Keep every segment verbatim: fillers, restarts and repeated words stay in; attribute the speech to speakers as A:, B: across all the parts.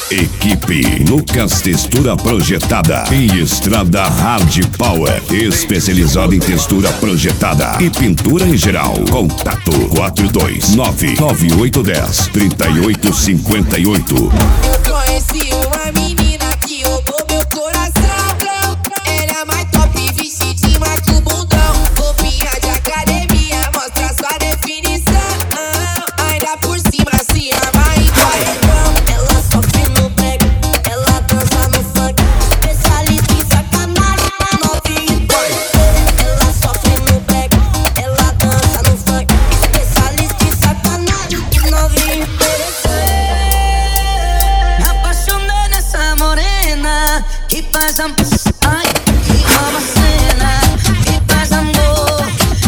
A: Equipe Lucas Textura Projetada e Estrada Hard Power, especializada em textura projetada e pintura em geral. Contato quatro dois nove, nove oito um zero, três oito cinco oito.
B: Eu conheci uma menina que roubou meu coração. Ela é mais top, vestidinha, mais que o bundão. Roupinha de academia, mostra sua definição. Ainda por cima se arma em paredão. Ela sofre no brega, ela dança no funk. Especialista em sacanagem, novinha e doida. Ela sofre no brega, ela dança no funk. Especialista em sacanagem, novinha e doida.
C: Me apaixonei nessa morena que faz amor, ai, que rouba cena, que faz amor.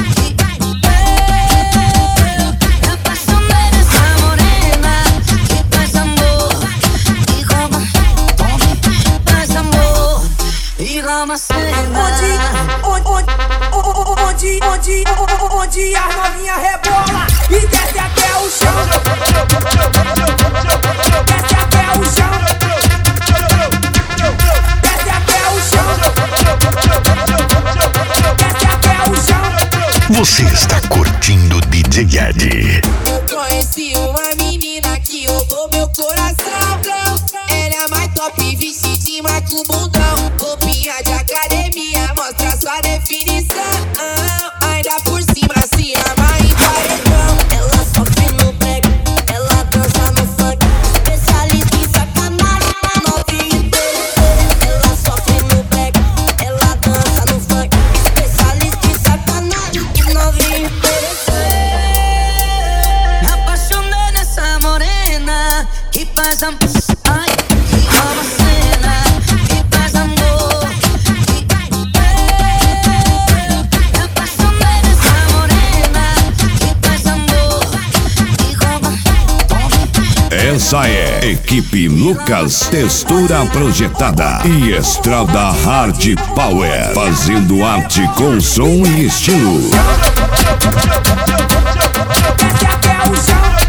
C: Me apaixonei nessa morena que faz amor, que rouba, faz amor e rouba cena.
D: Onde, onde, onde, onde, onde as novinha rebola e desce até o chão. Desce até o chão. Desce até o chão. Desce até o chão.
E: Você está curtindo D J Ed.
B: Eu conheci uma menina que roubou meu coração. Ela é mais top, vestidinha, mais que o bundão. Roupinha de academia, mostra sua definição. Ainda por cima se arma em paredão. Ela sofre no brega, ela dança no funk. Especialista em sacanagem, novinha e doida. Ela sofre no brega, ela dança no funk. Especialista em sacanagem, novinha e doida.
C: Me apaixonei nessa morena que faz amor, ai, que rouba cena, que faz amor. Me apaixonei nessa morena que faz amor, que rouba.
A: Essa é Equipe Lucas Textura Projetada e Estrada Hard Power, fazendo arte com som e estilo.
D: Desce até o chão.